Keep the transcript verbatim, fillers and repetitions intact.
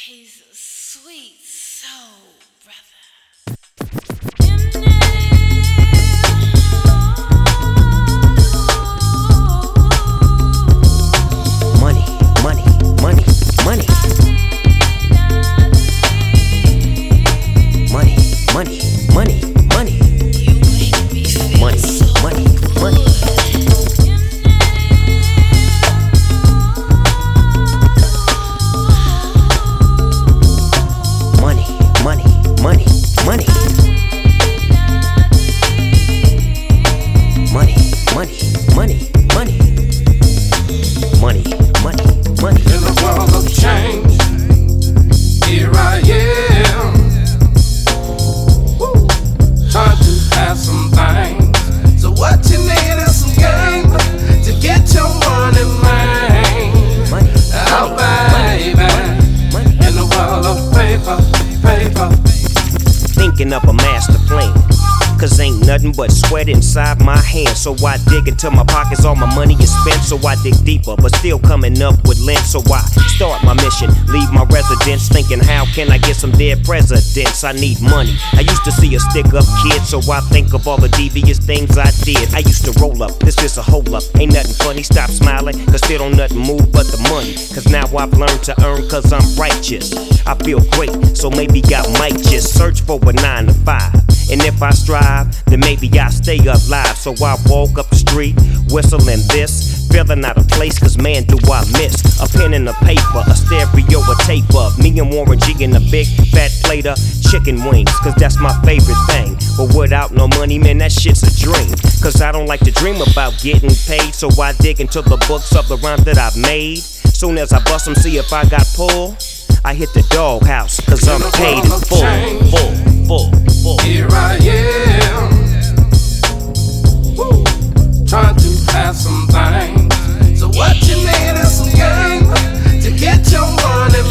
He's a sweet soul, brother. Money, money, money, money. Money, money, money, money. Money, money, money. Money, money, money, money. Money, money, money, money. Money, money, money. In a world of change, here I am. Woo. Trying to have some things. So what you need is some game to get your money, man. Money, Oh, baby. money. In a world of paper, paper. Thinking up a master plan. Cause ain't nothing but sweat inside my hands. So I dig into my pockets, all my money is spent. So I dig deeper, but still coming up with lint. So I start my mission, leave my residence, thinking how can I get some dead presidents? I need money. I used to see a stick up kid, so I think of all the devious things I did. I used to roll up, this is a hold up. Ain't nothing funny, stop smiling, cause still don't nothing move but the money. Cause now I've learned to earn cause I'm righteous. I feel great, so maybe I might just search for a nine to five. And if I strive, then maybe I stay alive. So I walk up the street, whistling this, feeling out of place, cause man do I miss a pen and a paper, a stereo, a tape of me and Warren G in a big fat plate of chicken wings, cause that's my favorite thing. But without no money, man, that shit's a dream. Cause I don't like to dream about getting paid, so I dig into the books of the rhymes that I've made. Soon as I bust them, see if I got pull, I hit the doghouse, cause I'm paid in full, full, full, full. Here I am. Woo. Trying to have some things. So what you need is some game to get your money,